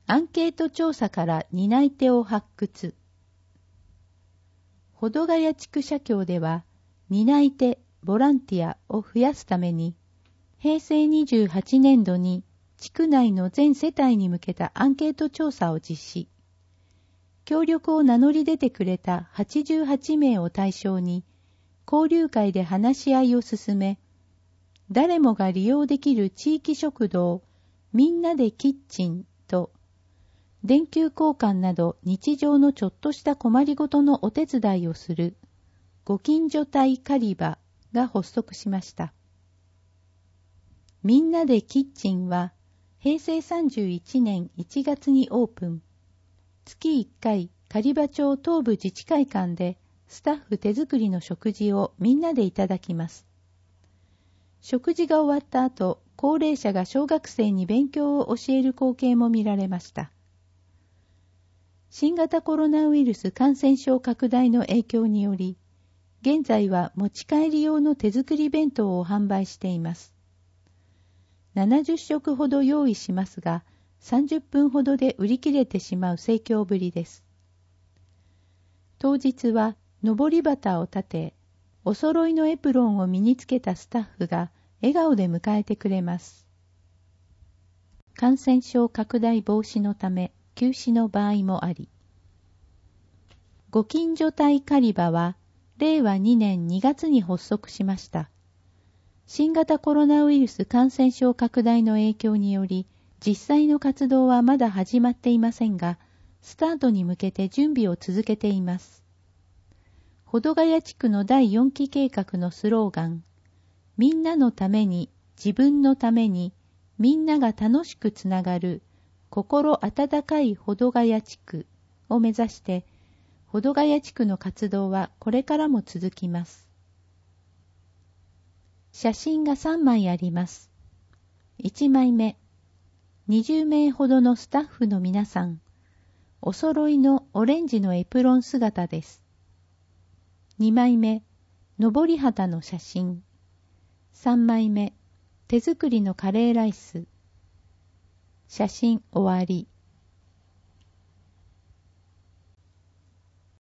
アンケート調査から担い手を発掘。保土ヶ谷地区社協では、担い手、ボランティアを増やすために、平成28年度に地区内の全世帯に向けたアンケート調査を実施。協力を名乗り出てくれた88名を対象に、交流会で話し合いを進め、誰もが利用できる地域食堂、みんなでキッチンと、電球交換など日常のちょっとした困りごとのお手伝いをする、ご近所隊カリバが発足しました。みんなでキッチンは、平成31年1月にオープン。月1回、狩場町東部自治会館で、スタッフ手作りの食事をみんなでいただきます。食事が終わった後、高齢者が小学生に勉強を教える光景も見られました。新型コロナウイルス感染症拡大の影響により、現在は持ち帰り用の手作り弁当を販売しています。70食ほど用意しますが、30分ほどで売り切れてしまう盛況ぶりです。当日は、上り旗を立て、お揃いのエプロンを身につけたスタッフが笑顔で迎えてくれます。感染症拡大防止のため、休止の場合もあり。ご近所隊カリバは、令和2年2月に発足しました。新型コロナウイルス感染症拡大の影響により、実際の活動はまだ始まっていませんが、スタートに向けて準備を続けています。保土ヶ谷地区の第4期計画のスローガン、みんなのために、自分のために、みんなが楽しくつながる、心温かい保土ヶ谷地区を目指して、保土ヶ谷地区の活動はこれからも続きます。写真が3枚あります。1枚目、20名ほどのスタッフの皆さん、お揃いのオレンジのエプロン姿です。2枚目、上り旗の写真。3枚目、手作りのカレーライス。写真終わり。